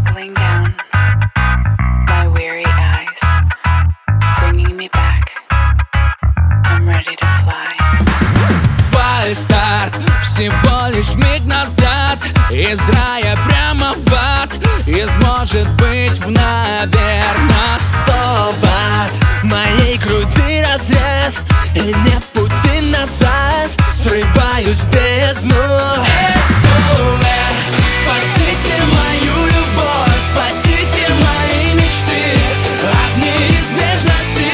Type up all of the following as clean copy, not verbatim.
circling down my weary eyes, bringing me back. I'm ready to fly. Фальстарт, всего лишь миг назад. Из рая прямо в ад. Из может быть в наверно 100 Вт. Моей груди разряд, и нет пути назад. Срываюсь в бездну. SOS, спасите мою любовь, спасите мои мечты от неизбежности.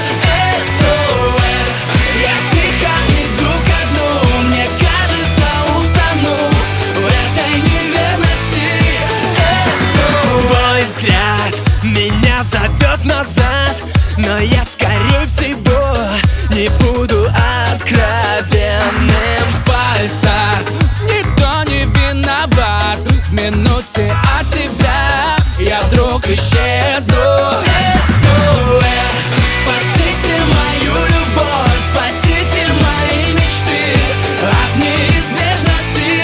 SOS, я тихо иду ко дну, мне кажется, утону в этой неверности. SOS. Твой взгляд меня зовет назад, но я скорее всего не буду откровенным. Фальстарт, никто не виноват. В минуте от тебя я вдруг исчезну. SOS, спасите мою любовь, спасите мои мечты от неизбежности.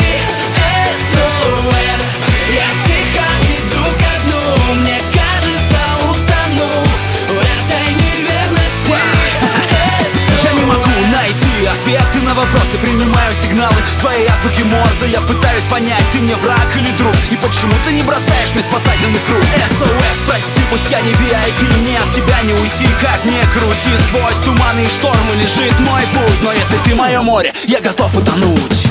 SOS, я тихо иду ко дну, мне кажется, утону в этой неверности. Я не могу найти ответы на вопросы, принимаю сигналы твоей азбуки Морзе. Я пытаюсь понять, ты мне враг или друг, и почему ты не бросаешь мне спасательный круг. SOS, прости, пусть я не VIP, мне от тебя не уйти, как ни крути. Сквозь туманы и штормы лежит мой путь, но если ты мое море, я готов утонуть.